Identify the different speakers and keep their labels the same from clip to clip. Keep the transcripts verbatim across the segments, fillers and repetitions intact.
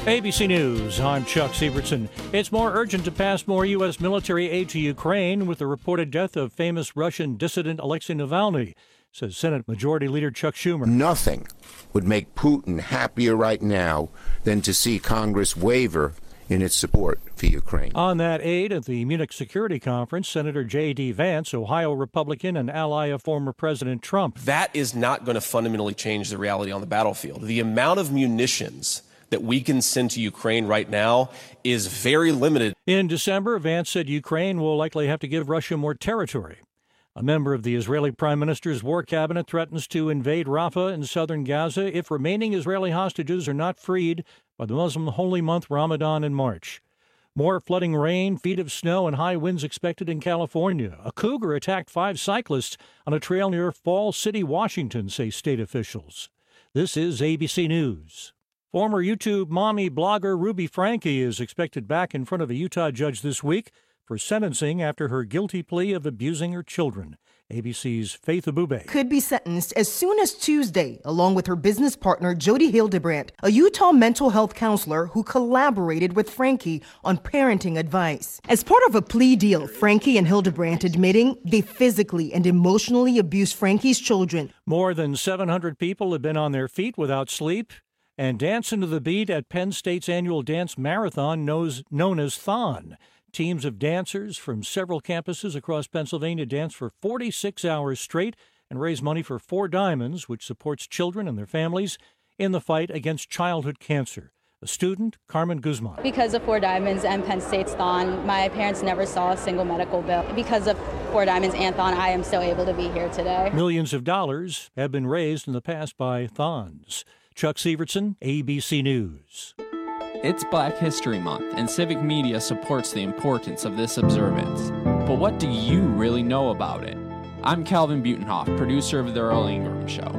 Speaker 1: A B C News, I'm Chuck Sievertson. It's more urgent to pass more U S military aid to Ukraine with the reported death of famous Russian dissident Alexei Navalny, says Senate Majority Leader Chuck Schumer.
Speaker 2: Nothing would make Putin happier right now than to see Congress waver in its support for Ukraine.
Speaker 1: On that aid at the Munich Security Conference, Senator J D. Vance, Ohio Republican and ally of former President Trump.
Speaker 3: That is not going to fundamentally change the reality on the battlefield. The amount of munitions that we can send to Ukraine right now is very limited.
Speaker 1: In December, Vance said Ukraine will likely have to give Russia more territory. A member of the Israeli Prime Minister's war cabinet threatens to invade Rafah in southern Gaza if remaining Israeli hostages are not freed by the Muslim holy month Ramadan in March. More flooding rain, feet of snow, and high winds expected in California. A cougar attacked five cyclists on a trail near Falls City, Washington, say state officials. This is A B C News. Former YouTube mommy blogger Ruby Franke is expected back in front of a Utah judge this week for sentencing after her guilty plea of abusing her children. A B C's Faith Abube
Speaker 4: could be sentenced as soon as Tuesday, along with her business partner Jody Hildebrandt, a Utah mental health counselor who collaborated with Franke on parenting advice. As part of a plea deal, Franke and Hildebrandt admitting they physically and emotionally abused Franke's children.
Speaker 1: More than seven hundred people have been on their feet without sleep and dancing to the beat at Penn State's annual dance marathon known as Thon. Teams of dancers from several campuses across Pennsylvania dance for forty-six hours straight and raise money for Four Diamonds, which supports children and their families in the fight against childhood cancer. A student, Carmen Guzman.
Speaker 5: Because of Four Diamonds and Penn State's Thon, my parents never saw a single medical bill. Because of Four Diamonds and Thon, I am still able to be here today.
Speaker 1: Millions of dollars have been raised in the past by Thons. Chuck Sievertson, A B C News.
Speaker 6: It's Black History Month, and civic media supports the importance of this observance. But what do you really know about it? I'm Calvin Butenhoff, producer of The Earl Ingram Show.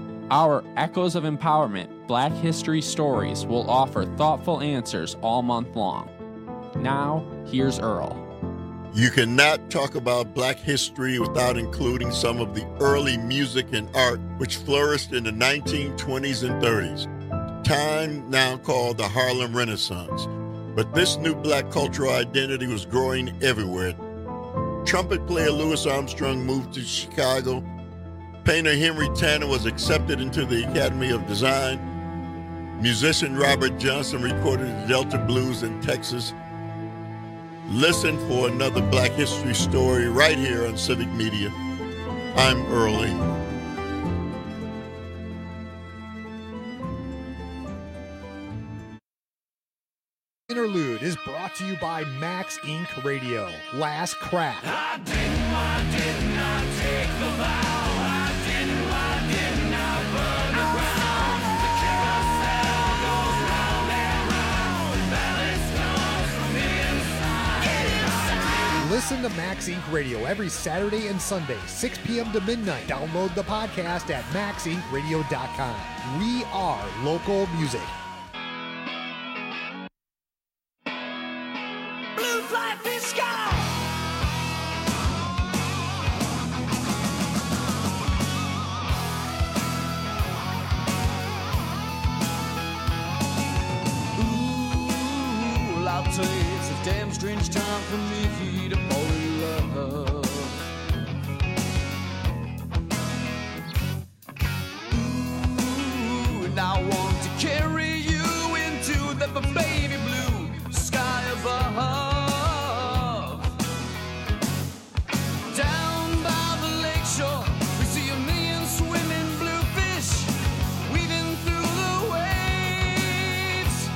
Speaker 6: Our Echoes of Empowerment Black History Stories will offer thoughtful answers all month long. Now, here's Earl.
Speaker 7: You cannot talk about Black history without including some of the early music and art which flourished in the nineteen twenties and thirties. Time now called the Harlem Renaissance. But this new Black cultural identity was growing everywhere. Trumpet player Louis Armstrong moved to Chicago. Painter Henry Tanner was accepted into the Academy of Design. Musician Robert Johnson recorded the Delta Blues in Texas. Listen for another Black history story right here on Civic Media. I'm Earl Ingram.
Speaker 8: Interlude is brought to you by Max Incorporated. Radio. Last Crack.
Speaker 9: I didn't, I did not take the vow. I didn't, I did not burn the ground. The carousel goes round and round. Balance comes from the inside.
Speaker 8: Listen to Max Incorporated. Radio every Saturday and Sunday, six p.m. to midnight. Download the podcast at max inc radio dot com. We are local music.
Speaker 9: It's a damn strange time for me to fall in love. Ooh, and I want to carry you into the baby blue sky above. Down by the lakeshore, we see a million swimming blue fish weaving through the waves.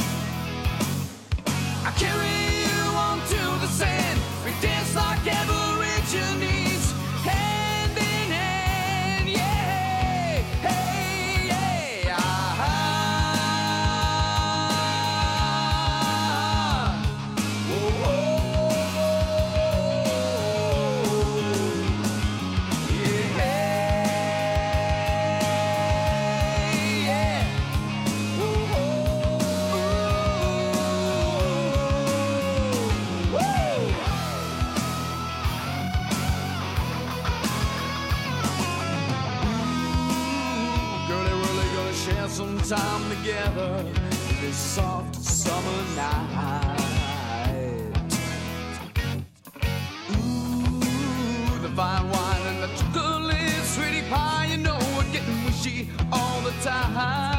Speaker 9: I carry you onto the sand. We dance like Aborigines, hand in hand, yeah, hey, yeah, ah, oh, oh, yeah, yeah, oh, some time together. this soft summer night. Ooh, the fine wine and the chocolate sweetie pie, you know we're getting wishy all the time.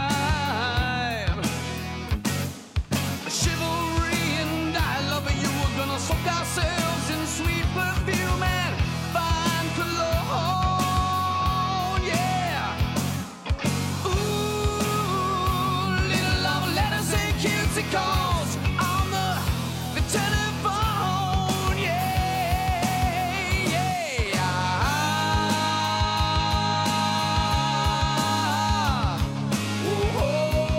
Speaker 9: Chivalry and I love you, we're gonna soak ourselves in sweet perfume and fine cologne, yeah. Ooh, little love letters and cutesy calls on the, the telephone, yeah, yeah. Ah, ooh, oh.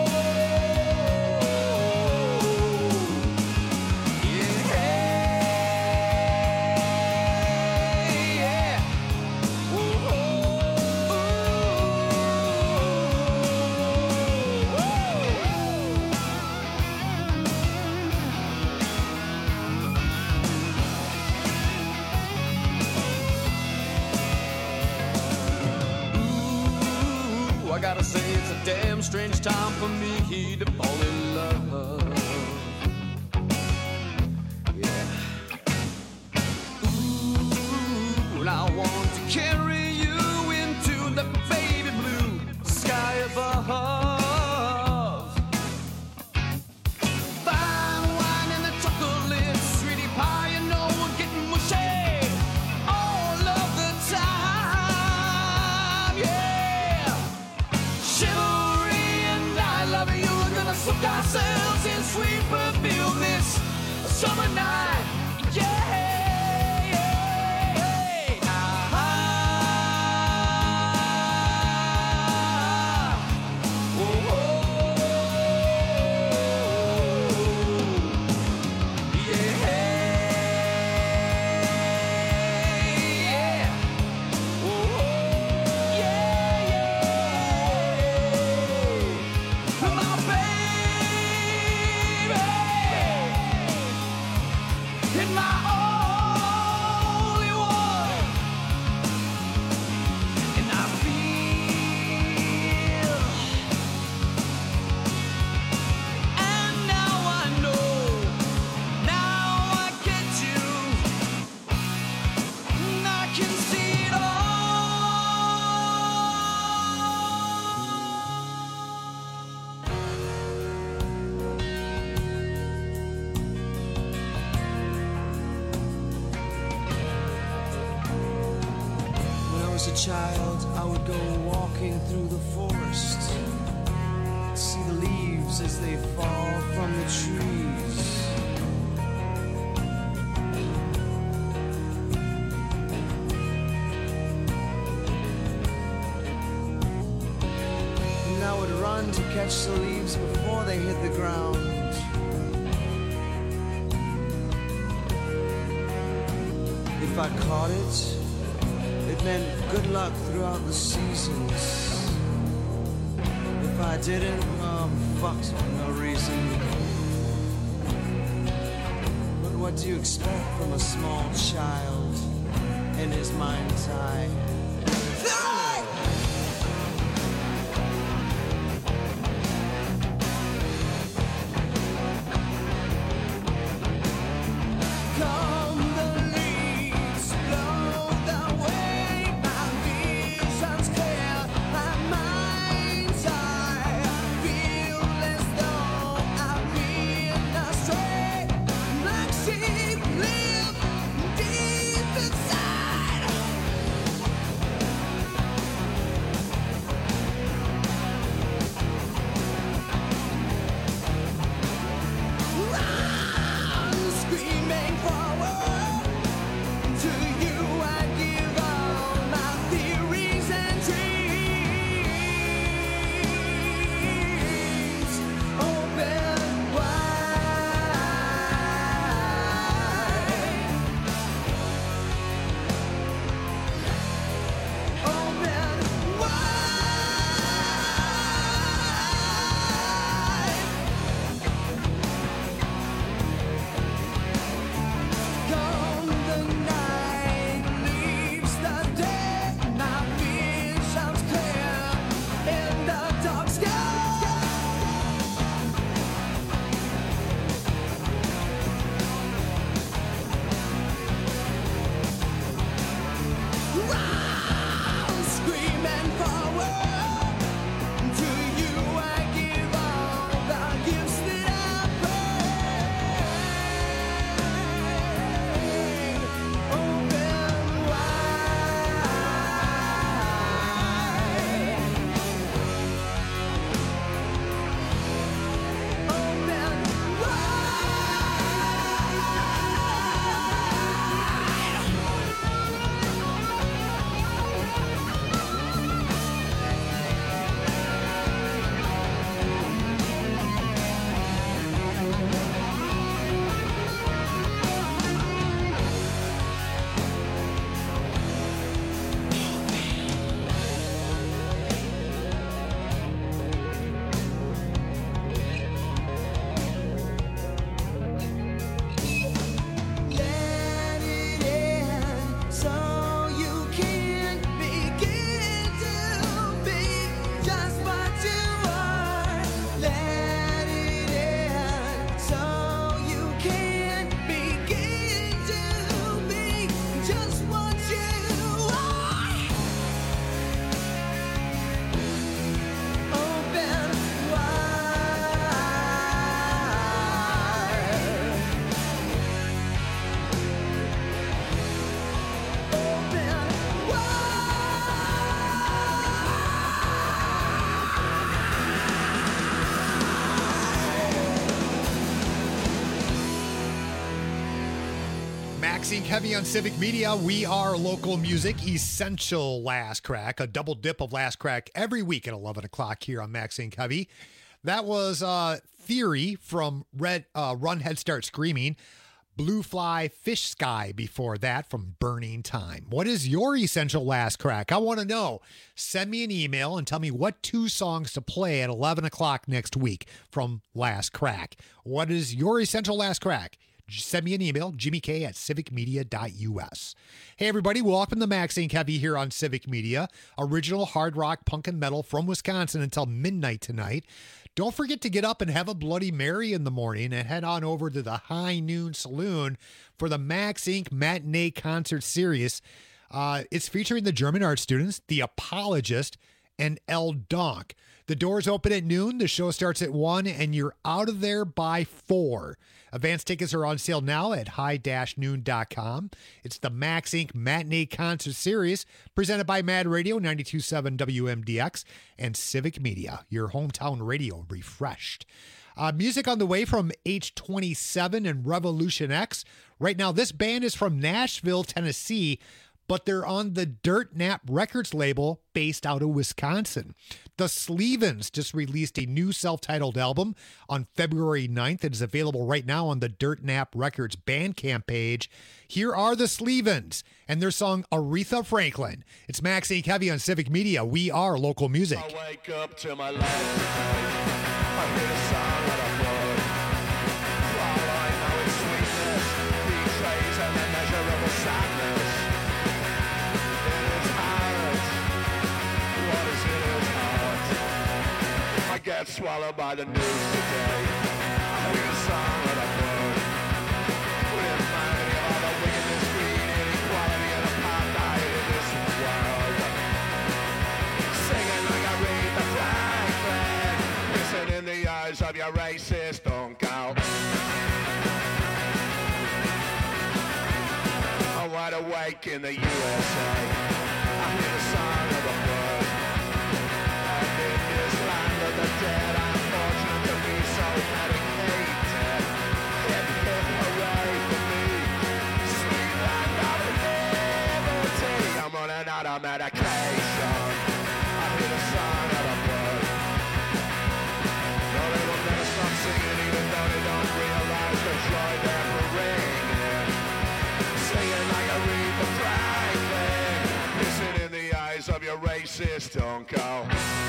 Speaker 9: I gotta say it's a damn strange time for me to fall in love. Yeah. Ooh, and I want to carry you into the baby blue sky above. Fine wine and the chocolate, sweetie pie, you know we're getting mushy all of the time, yeah. Chivalry and I love you, we're gonna soak ourselves in sweet perfume this summer night, yeah, yeah. Ah, oh, oh, yeah, yeah. Oh, yeah, yeah. My baby, and my only one, and I feel, and now I know, now I get you, and I can see it all. When I was a child, I would go walking through the forest, see the leaves as they fall from the trees. And I would run to catch the leaves before they hit the ground. If I caught it, it meant good luck throughout the seasons. If I didn't, oh, fucked for no reason. But what do you expect from a small child in his mind's eye? Come the leaves, blow the way, my vision's clear, my mind's eye. Feel as though I've been astray, like sheep live deep inside.
Speaker 8: Maxine Heavy on Civic Media. We are local music, essential Last Crack, a double dip of Last Crack every week at eleven o'clock here on Maxine Heavy. That was uh, Theory from Red uh, Run Head Start Screaming. Blue Fly Fish Sky before that from Burning Time. What is your essential Last Crack? I want to know. Send me an email and tell me what two songs to play at eleven o'clock next week from Last Crack. What is your essential Last Crack? Just send me an email, Jimmy K at civic media dot U S. Hey, everybody, welcome to Maxine Heavy here on Civic Media. Original hard rock, punk, and metal from Wisconsin until midnight tonight. Don't forget to get up and have a Bloody Mary in the morning and head on over to the High Noon Saloon for the Max Incorporated Matinee Concert Series. Uh, it's featuring the German art students, The Apologist, and El Donk. The doors open at noon, the show starts at one, and you're out of there by four. Advance tickets are on sale now at high dash noon dot com. It's the Max Incorporated Matinee Concert Series, presented by Mad Radio, ninety-two point seven W M D X, and Civic Media, your hometown radio refreshed. Uh, music on the way from H twenty-seven and Revolution X. Right now, this band is from Nashville, Tennessee, but they're on the Dirt Nap Records label based out of Wisconsin. The Slevens just released a new self-titled album on February ninth. It is available right now on the Dirt Nap Records Bandcamp page. Here are the Slevens and their song Aretha Franklin. It's Max Incorporated Heavy on Civic Media. We are local music.
Speaker 9: I wake up to my left. I hear the sound of a blood. All I know is sweetness, betrays an immeasurable sadness. Get swallowed by the news today. I hear the song of a bird. With humanity, all the wickedness, greed, inequality, and apartheid in this world. Singing like I read the flag flag. Listen in the eyes of your racist uncle. I'm wide awake in the U S A. I hear the song of a bird. The dead, I'm fortunate to be so medicated. Hip hip hooray for me. Sweet land of liberty. I'm running out of medication. I hear the sound of a bird. No, they will never stop singing, even though they don't realize the joy they're bringing. Singing like I read the Franklin. Listen in the eyes of your racist uncle.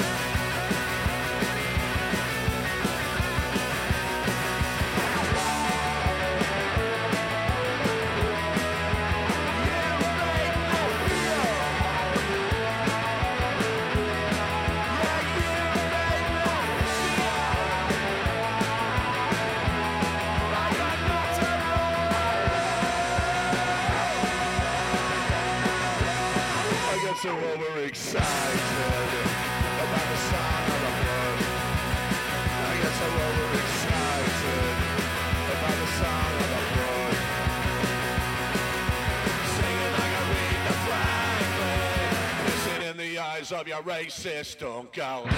Speaker 9: So overexcited about the sound of the blood. I get so overexcited about the sound of the blood. Singing like I read the Franklin. Listen in the eyes of your racist uncle.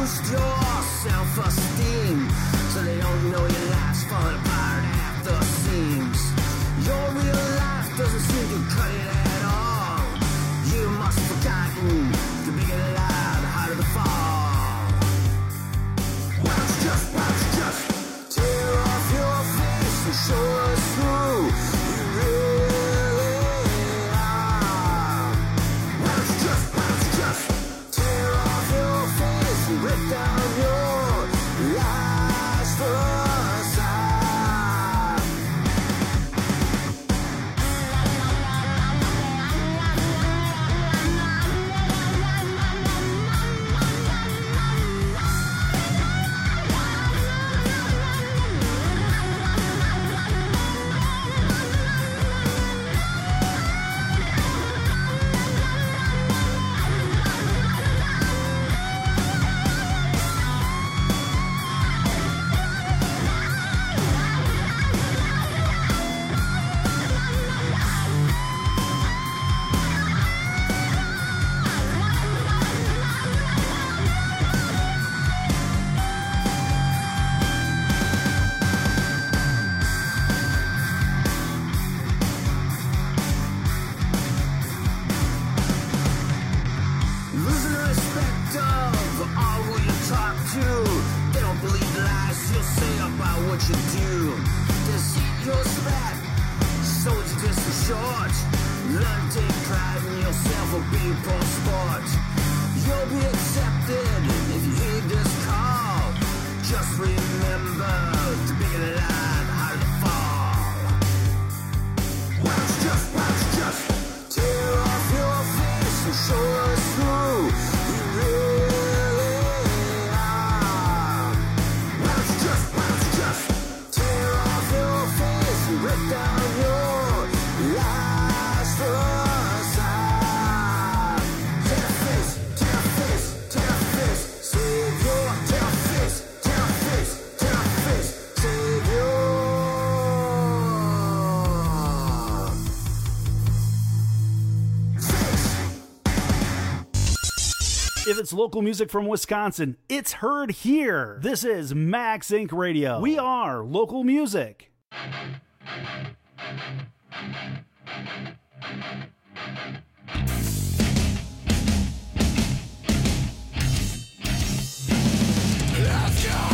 Speaker 10: boost your self-esteem, so they don't know your life's falling apart at the seams. Your real life doesn't seem to cut it at all. You must have forgotten the bigger the lie, the harder the fall. Why don't you just, why don't you just tear off your face and show us who you really are? Why don't you just, why don't you just tear off your face and rip down your lies for us? Losing respect of all who you talk to. They don't believe the lies you'll say about what you do. Deceit your spat, so it's just a short. Learn to take pride in yourself or be a poor sport. You'll be accepted if you heed this call. Just remember, the bigger the lie, the harder the fall. Why don't you just, why don't you just tear off your face and show us who you really are? Why don't you just, why don't you just tear off your face and rip down your lies for us? Tear face, tear face, tear face, save your tear face, tear face, tear face, save your.
Speaker 11: If it's local music from Wisconsin, it's heard here. This is Max Incorporated. Radio. We are local music.
Speaker 9: Let's go!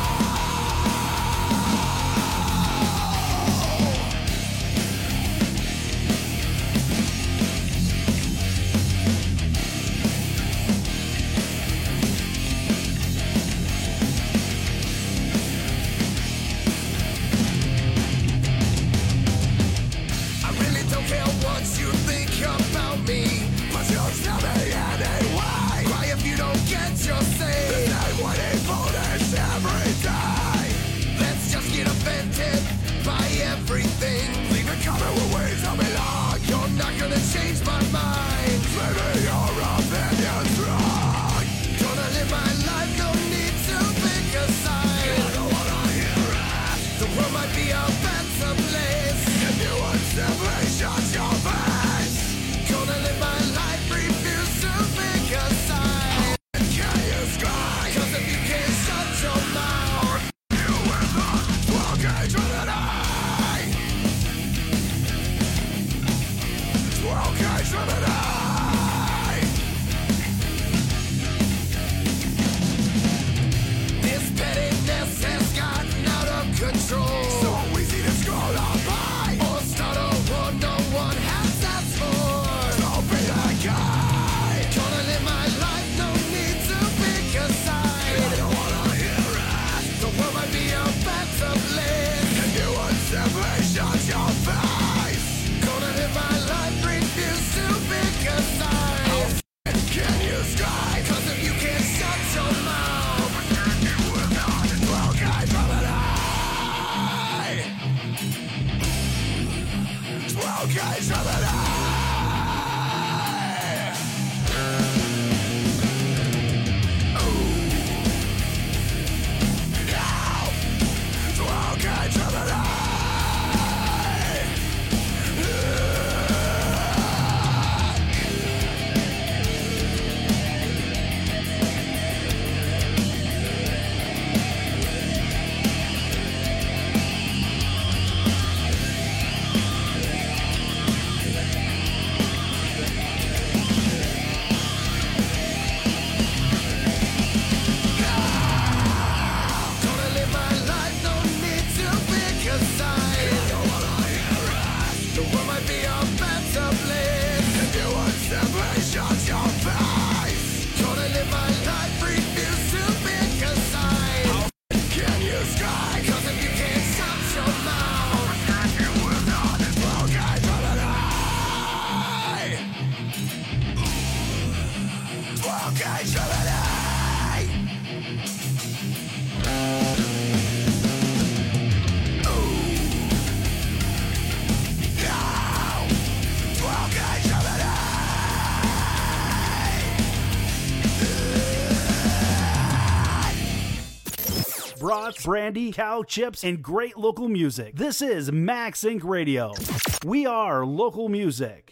Speaker 9: Change my mind. Maybe your opinion's wrong. Gonna live my life, no need to pick a side. I don't wanna hear it. The world might be a better place if you would simply shut your face. Gonna live my life, refuse to pick a side. Can you scry? 'Cause if you can't
Speaker 11: brats, brandy, cow chips, and great local music. This is Max Inc Radio. We are local music.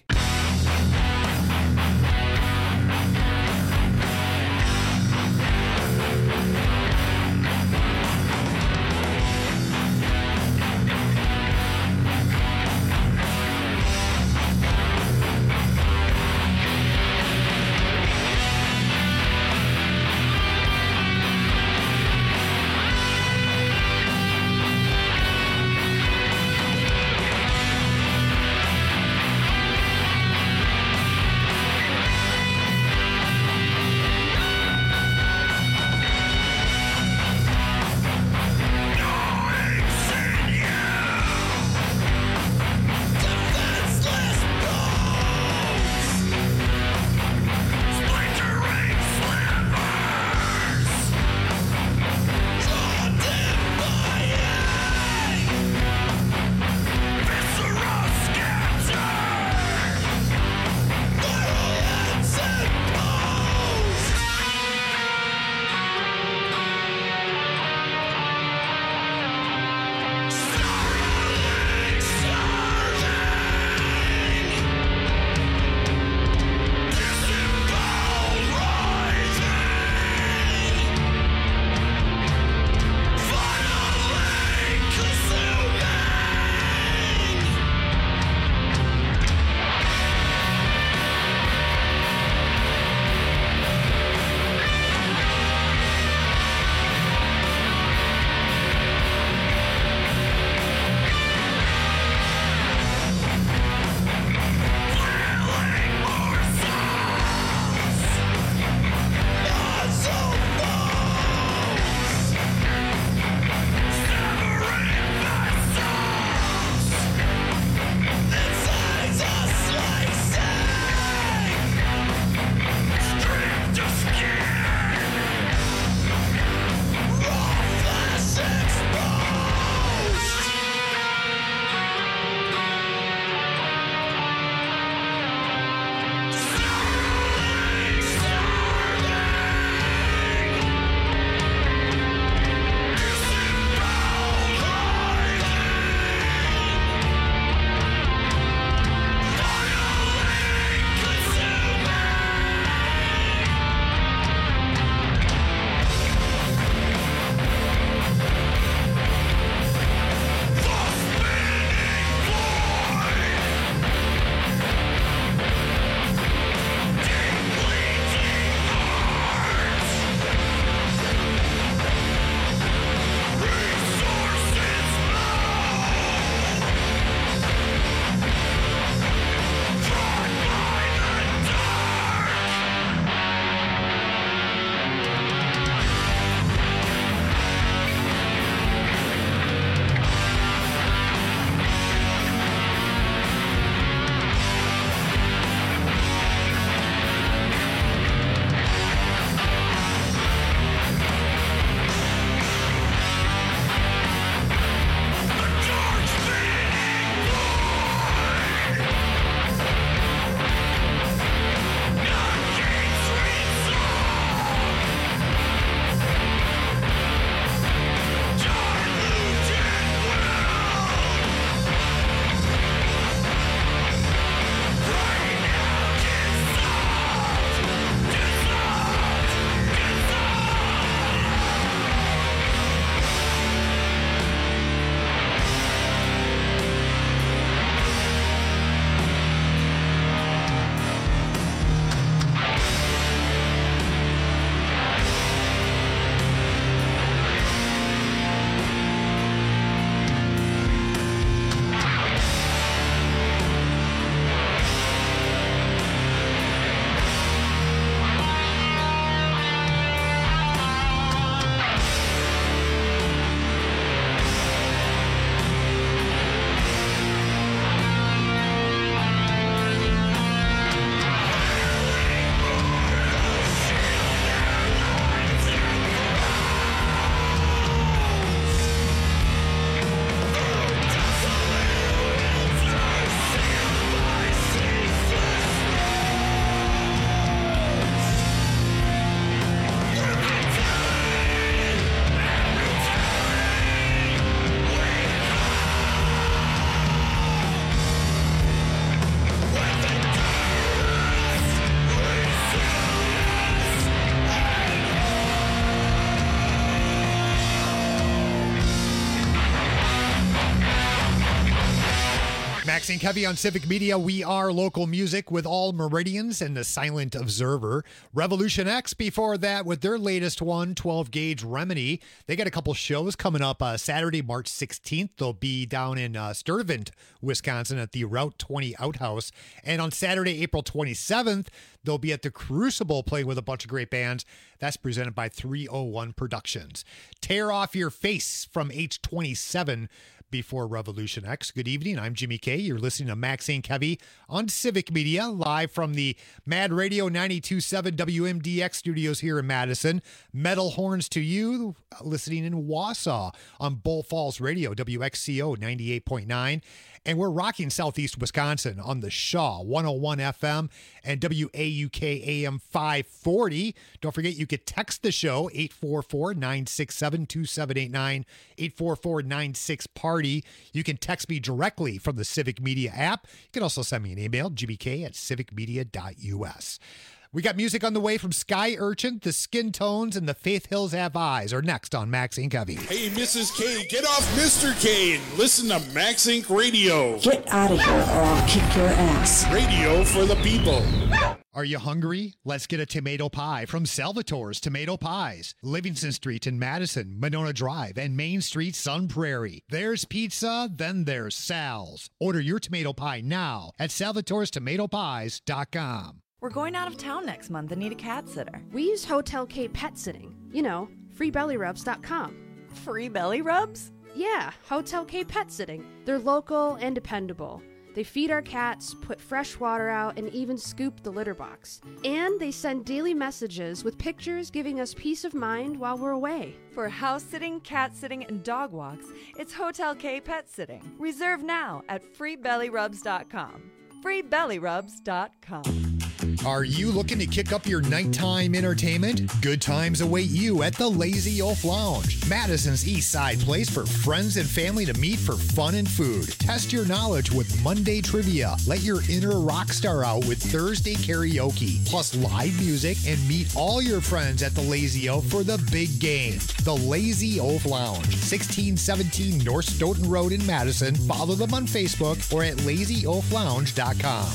Speaker 8: Maxine Kevy on Civic Media. We are local music with All Meridians and the Silent Observer. Revolution X before that with their latest one, twelve gauge Remedy. They got a couple shows coming up uh, Saturday, March sixteenth. They'll be down in uh, Sturtevant, Wisconsin at the Route twenty Outhouse. And on Saturday, April twenty-seventh, they'll be at the Crucible playing with a bunch of great bands. That's presented by three oh one Productions. Tear Off Your Face from H twenty-seven before Revolution X. Good evening. I'm Jimmy K. You're listening to Maxine Kevy on Civic Media, live from the Mad Radio ninety-two point seven W M D X studios here in Madison. Metal Horns to You, listening in Wausau on Bull Falls Radio, W X C O ninety-eight point nine. And we're rocking Southeast Wisconsin on the Shaw one oh one F M and W A U K A M five forty. Don't forget, you could text the show, eight four four, nine six seven, two seven eight nine, eight four four, nine six, party. You can text me directly from the Civic Media app. You can also send me an email, jimmy k at civic media dot u s. We got music on the way from Sky Urchin, the Skin Tones, and the Faith Hills Have Eyes are next on Maxine Kevy.
Speaker 12: Hey, Missus K, get off Mister K and listen to Max Inc Radio.
Speaker 13: Get out of here or I'll kick your ass.
Speaker 12: Radio for the people.
Speaker 8: Are you hungry? Let's get a tomato pie from Salvatore's Tomato Pies. Livingston Street in Madison, Monona Drive, and Main Street, Sun Prairie. There's pizza, then there's Sal's. Order your tomato pie now at salvatores tomato pies dot com.
Speaker 14: We're going out of town next month and need a cat sitter.
Speaker 15: We use Hotel K Pet Sitting. You know, free belly rubs dot com.
Speaker 14: Free belly rubs?
Speaker 15: Yeah, Hotel K Pet Sitting. They're local and dependable. They feed our cats, put fresh water out, and even scoop the litter box. And they send daily messages with pictures giving us peace of mind while we're away.
Speaker 14: For house sitting, cat sitting, and dog walks, it's Hotel K Pet Sitting. Reserve now at free belly rubs dot com. free belly rubs dot com.
Speaker 8: Are you looking to kick up your nighttime entertainment? Good times await you at the Lazy Oaf Lounge, Madison's East Side place for friends and family to meet for fun and food. Test your knowledge with Monday trivia. Let your inner rock star out with Thursday karaoke, plus live music, and meet all your friends at the Lazy Oaf for the big game. The Lazy Oaf Lounge, sixteen seventeen North Stoughton Road in Madison. Follow them on Facebook or at lazy oaf lounge dot com.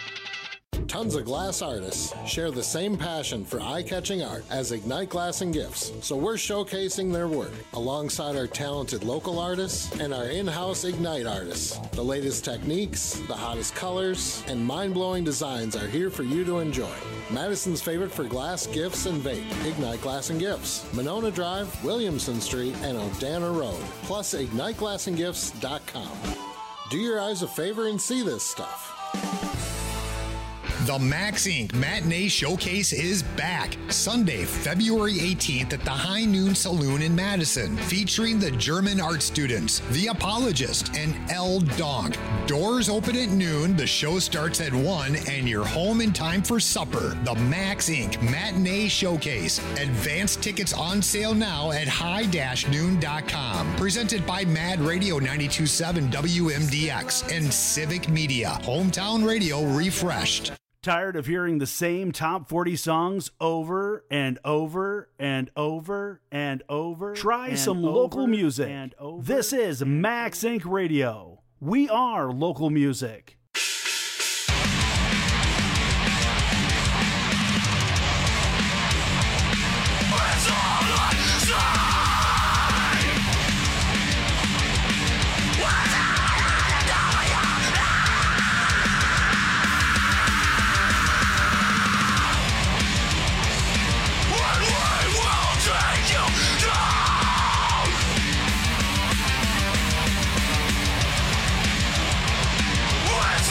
Speaker 16: Tons of glass artists share the same passion for eye-catching art as Ignite Glass and Gifts, so we're showcasing their work alongside our talented local artists and our in-house Ignite artists. The latest techniques, the hottest colors, and mind-blowing designs are here for you to enjoy. Madison's favorite for glass, gifts, and vape, Ignite Glass and Gifts, Monona Drive, Williamson Street, and O'Dana Road, plus ignite glass and gifts dot com. Do your eyes a favor and see this stuff.
Speaker 8: The Max Incorporated. Matinee Showcase is back Sunday, February eighteenth at the High Noon Saloon in Madison, featuring the German art students, The Apologist, and El Donk. Doors open at noon, the show starts at one, and you're home in time for supper. The Max Incorporated. Matinee Showcase. Advance tickets on sale now at high dash noon dot com. Presented by Mad Radio ninety-two point seven W M D X and Civic Media. Hometown radio refreshed.
Speaker 11: Tired of hearing the same top forty songs over and over and over and over? Try and some over local music. And over this is Max Incorporated. Radio. We are local music.
Speaker 9: What's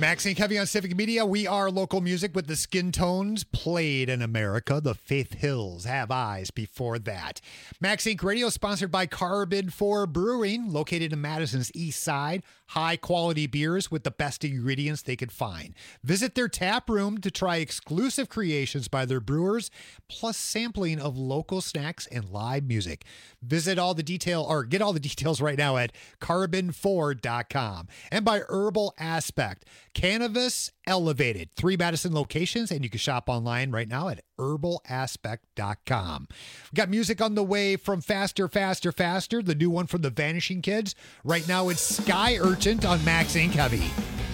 Speaker 8: Maxine Covey on Civic Media. We are local music with the Skin Tones, played in America. The Faith Hills Have Eyes before that. Maxine Radio sponsored by Carbon four Brewing, located in Madison's east side. High quality beers with the best ingredients they could find. Visit their tap room to try exclusive creations by their brewers, plus sampling of local snacks and live music. Visit all the detail or get all the details right now at carbon four dot com. And by Herbal Aspect, Cannabis Elevated, three Madison locations, and you can shop online right now at herbal aspect dot com. We got music on the way from Faster, Faster, Faster, the new one from the Vanishing Kids. Right now it's Sky Urchin on Maxine Covey.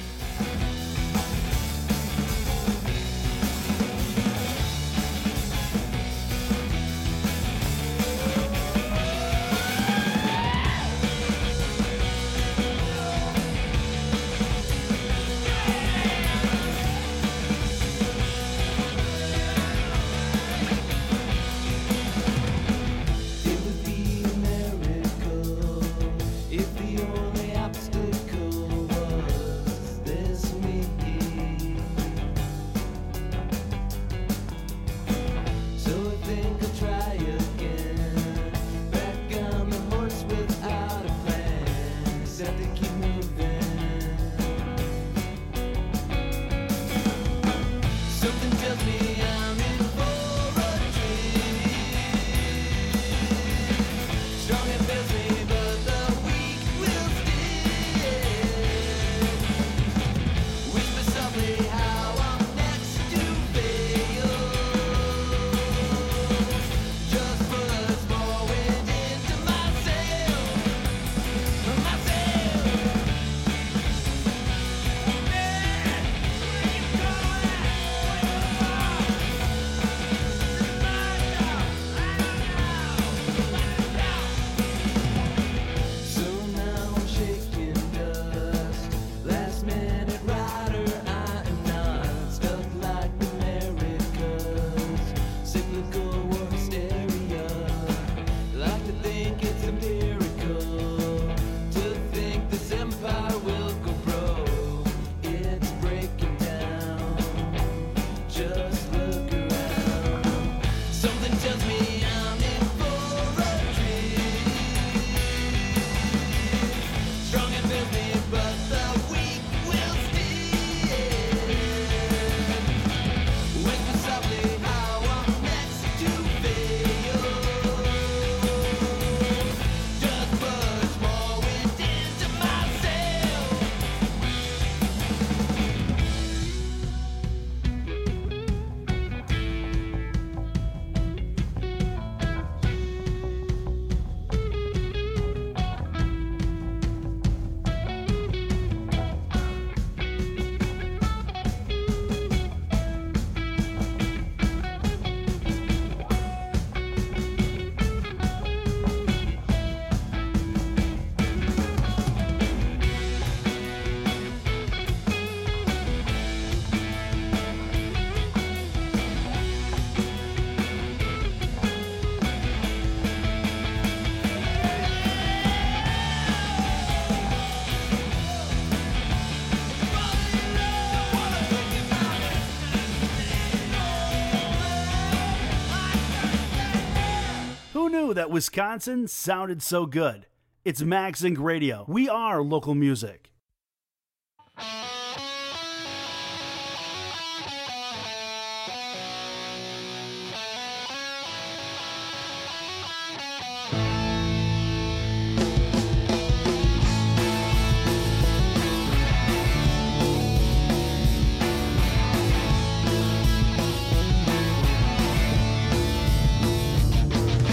Speaker 11: That Wisconsin sounded so good. It's Max Inc Radio. We are local music.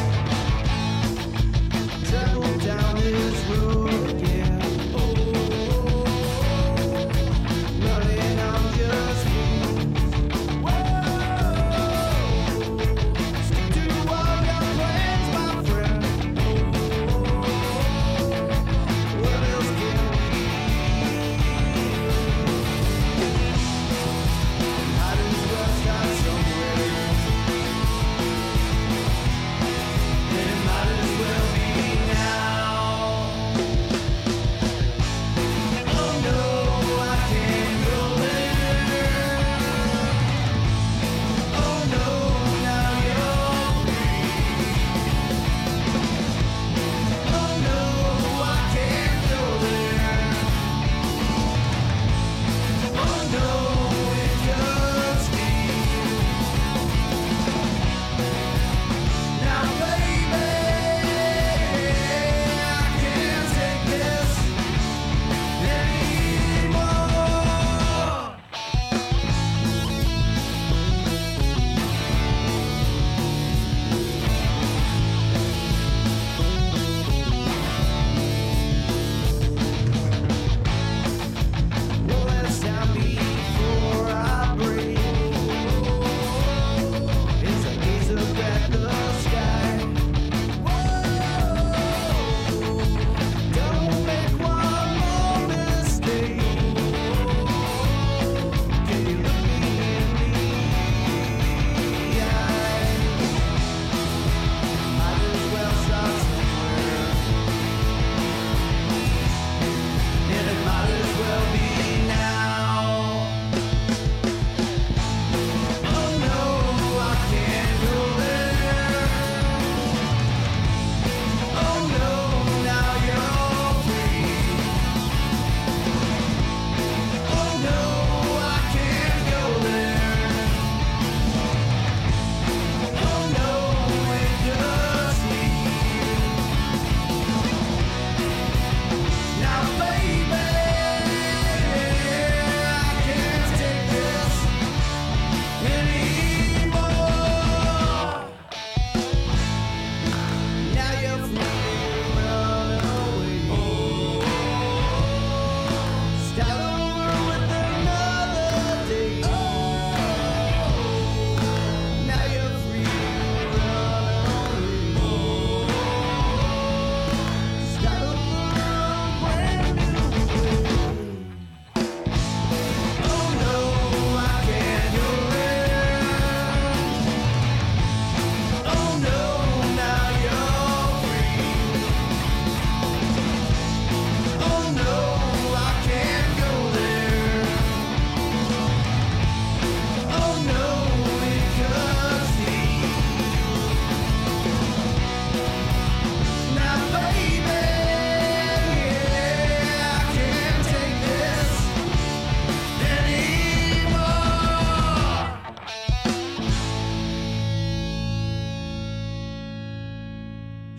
Speaker 9: Down this road again. Oh.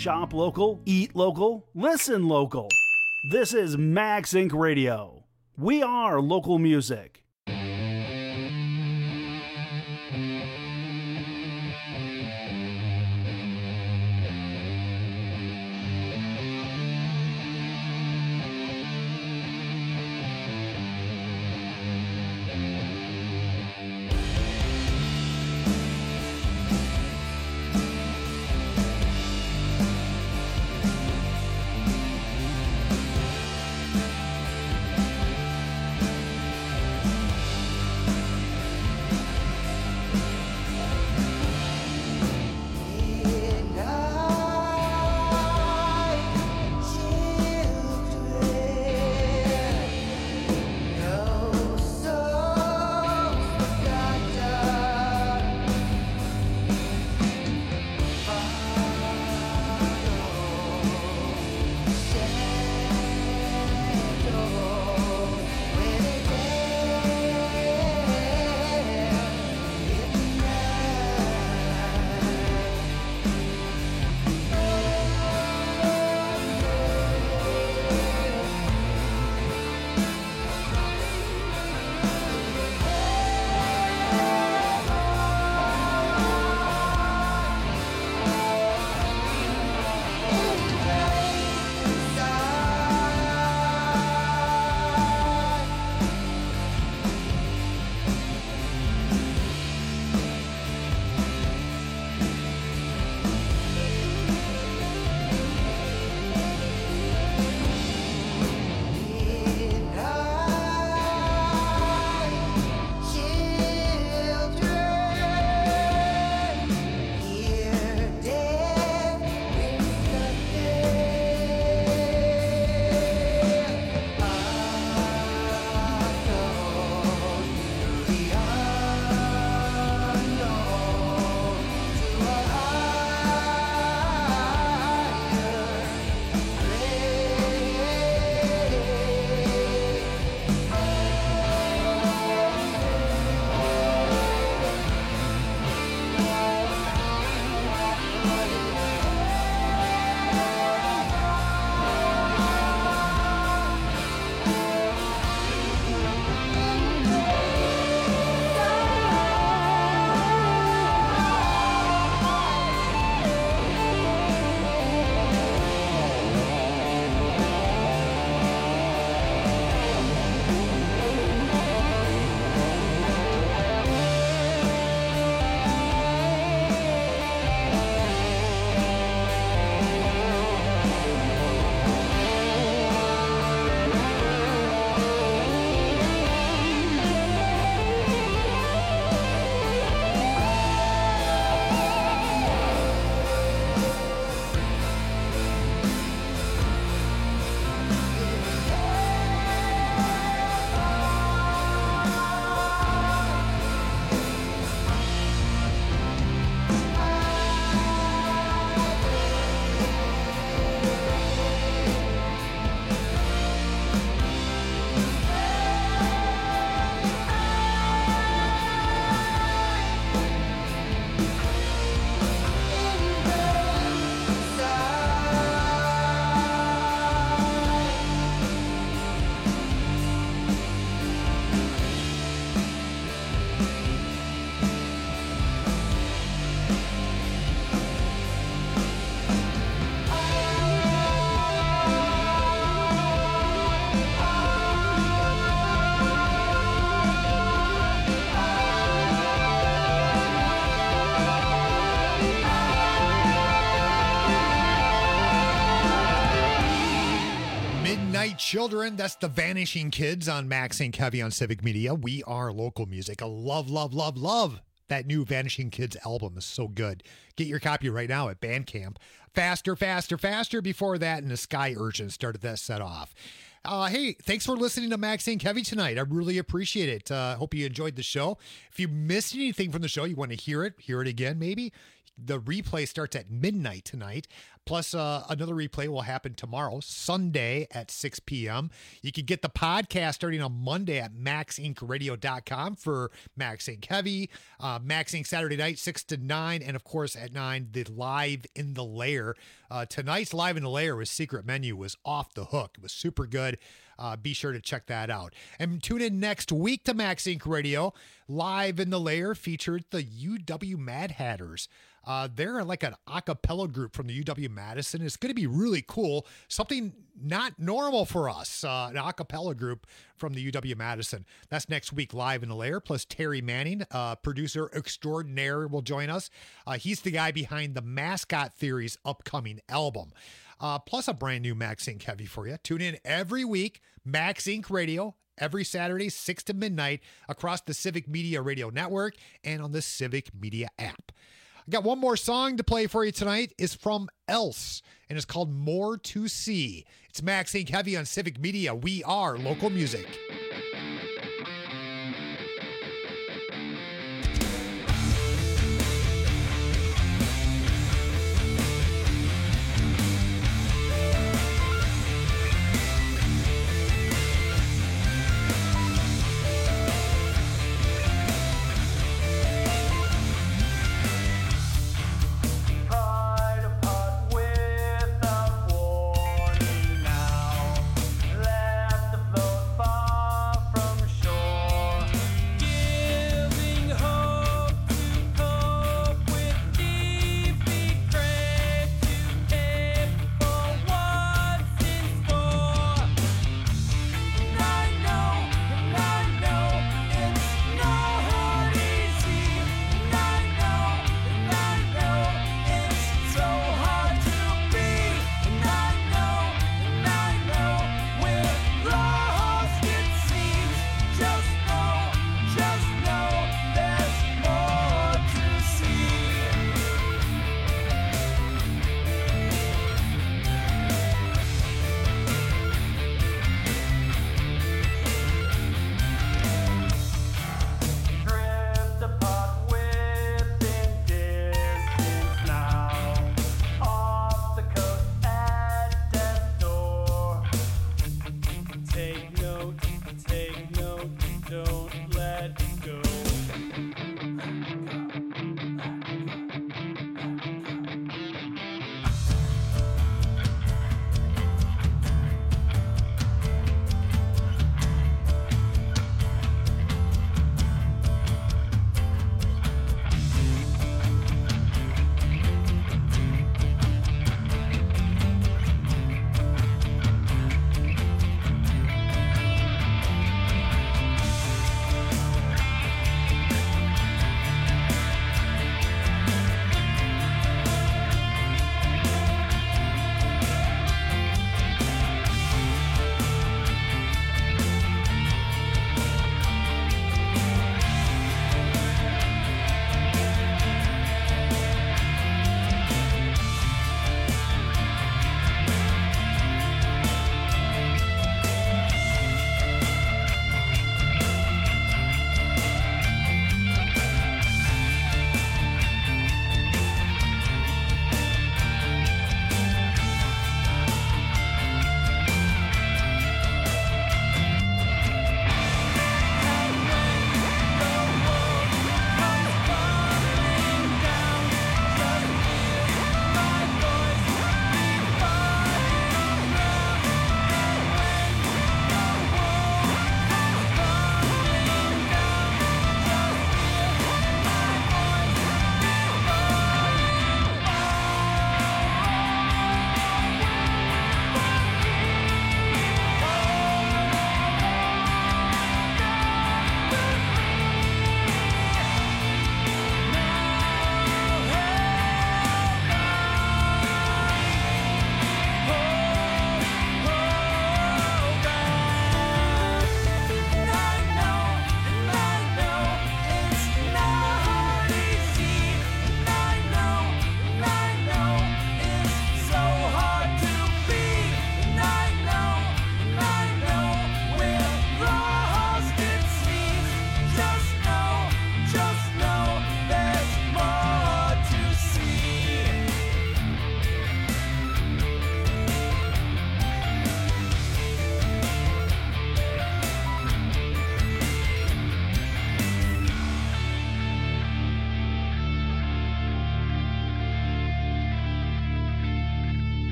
Speaker 11: Shop local, eat local, listen local. This is Max Inc Radio. We are local music.
Speaker 8: Children, that's the Vanishing Kids on Max and Kevy on Civic Media. We are local music. I love, love, love, love that new Vanishing Kids album is so good. Get your copy right now at Bandcamp. Faster, Faster, Faster. Before that, and the Sky Urchin started that set off. Uh, hey, thanks for listening to Max and Kevy tonight. I really appreciate it. I uh, hope you enjoyed the show. If you missed anything from the show, you want to hear it, hear it again maybe, The replay starts at midnight tonight. Plus, uh, another replay will happen tomorrow, Sunday at six p.m. You can get the podcast starting on Monday at max inc radio dot com for Max Inc Heavy, uh, Max Inc Saturday night, six to nine, and of course at nine, the Live in the Lair. Uh, tonight's Live in the Lair with Secret Menu was off the hook. It was super good. Uh, be sure to check that out. And tune in next week to Max Inc Radio. Live in the Lair featured the U W Mad Hatters. Uh, they're like an a cappella group from the U W Madison. It's going to be really cool. Something not normal for us. Uh, an a cappella group from the U W Madison. That's next week, Live in the Lair. Plus Terry Manning, uh, producer extraordinaire, will join us. Uh, he's the guy behind the Mascot Theory's upcoming album. Uh, plus a brand new Max Inc Heavy for you. Tune in every week, Max Inc Radio, every Saturday, six to midnight, across the Civic Media Radio Network and on the Civic Media app. I got one more song to play for you tonight. It's from Else, and it's called More to See. It's Max Inc Heavy on Civic Media. We are local music.
Speaker 9: Without warning now, left the vote far.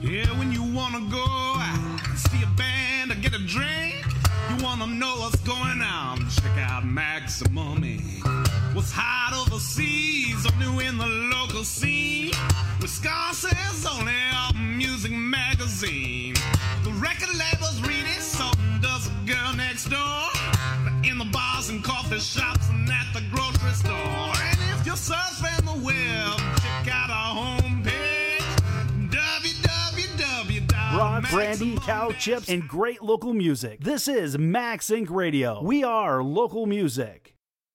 Speaker 9: Yeah, when you wanna go out, see a band or get a drink, you wanna know what's going on, check out Maximum Incorporated. What's hot overseas, or new in the local scene, Wisconsin's only album music magazine. The record labels read it, so does the girl next door. In the bars and coffee shops and at the grocery store. And if you're surfing the web, check out our homepage, w w w dot
Speaker 11: Rock, brandy, cow chips, and great local music. This is Max Inc Radio. We are local music.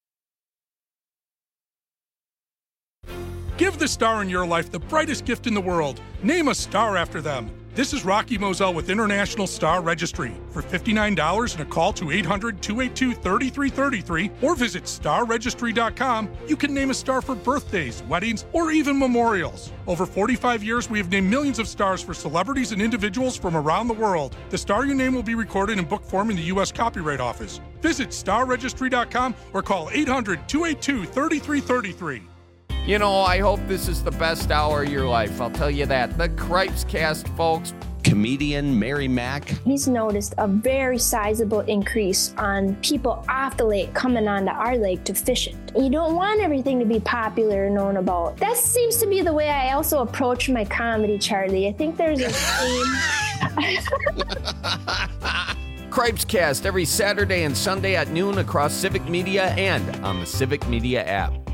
Speaker 17: Give the star in your life the brightest gift in the world. Name a star after them. This is Rocky Moselle with International Star Registry. For fifty-nine dollars and a call to eight hundred, two eight two, three three three three or visit star registry dot com, you can name a star for birthdays, weddings, or even memorials. Over forty-five years, we have named millions of stars for celebrities and individuals from around the world. The star you name will be recorded in book form in the U S Copyright Office. Visit star registry dot com or call eight hundred, two eight two, three three three three.
Speaker 18: You know, I hope this is the best hour of your life. I'll tell you that. The Cripes Cast, folks.
Speaker 19: Comedian Mary Mack.
Speaker 20: He's noticed a very sizable increase on people off the lake coming onto our lake to fish it. You don't want everything to be popular and known about. That seems to be the way I also approach my comedy, Charlie. I think there's a theme.
Speaker 18: Cripes Cast every Saturday and Sunday at noon across Civic Media and on the Civic Media app.